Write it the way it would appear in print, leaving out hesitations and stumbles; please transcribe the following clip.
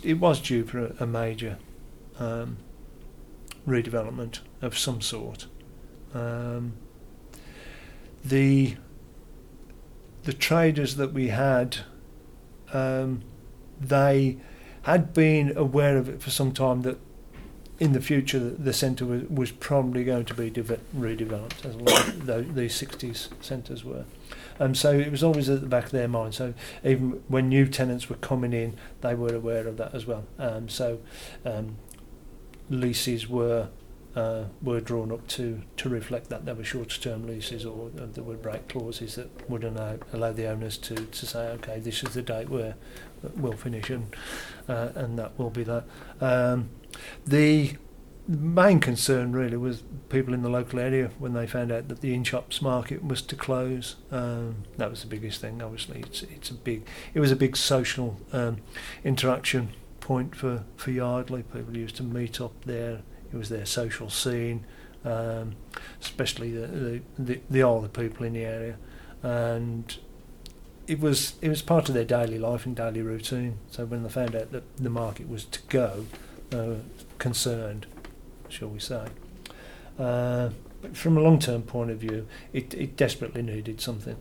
it was due for a major redevelopment of some sort. The traders that we had, they had been aware of it for some time, that in the future the centre was probably going to be redeveloped, as a lot of these 60s centres were. So it was always at the back of their mind. So even when new tenants were coming in, they were aware of that as well. Leases were drawn up to reflect that. There were shorter-term leases, or there were break clauses that would allow the owners to say, okay, this is the date where we'll finish, and that will be that. The main concern really was people in the local area when they found out that the in-shops market was to close. That was the biggest thing. Obviously, it was a big social interaction point for Yardley. People used to meet up there. It was their social scene, especially the older people in the area, and it was part of their daily life and daily routine. So when they found out that the market was to go, concerned, shall we say. From a long-term point of view, it desperately needed something.